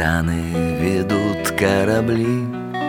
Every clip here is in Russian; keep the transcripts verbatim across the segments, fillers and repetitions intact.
Капитаны ведут корабли,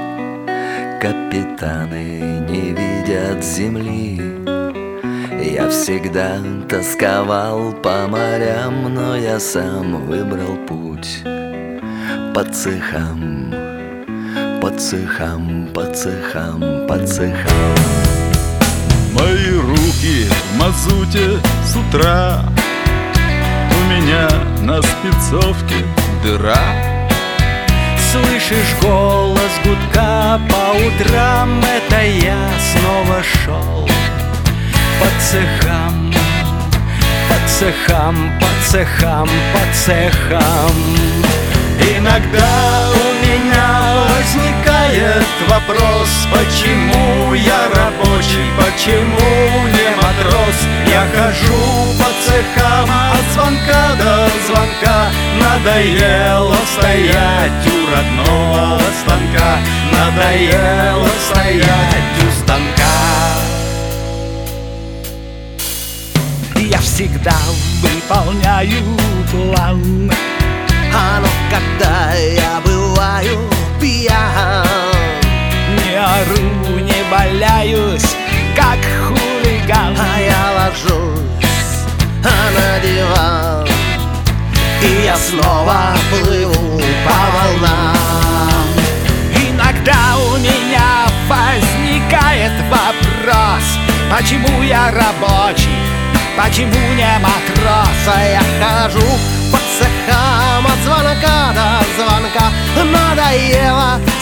капитаны не видят земли. Я всегда тосковал по морям, но я сам выбрал путь по цехам, по цехам, по цехам, по цехам. Мои руки в мазуте с утра, у меня на спецовке дыра. Слышишь голос гудка по утрам, это я снова шел по цехам, по цехам, по цехам, по цехам. Иногда у меня возникает вопрос: почему я рабочий, почему не матрос? Я хожу по цехам от звонка до звонка. Надоело стоять у родного станка, надоело стоять у станка. Я всегда выполняю план, а но когда я бываю пьян, не ору, не валяюсь, как хулиган, а я ложусь на диван, и я снова плыву по волнам. Иногда у меня возникает вопрос: почему я рабочий, почему не матрос? А я хожу по цехам от звонка до звонка. Надоело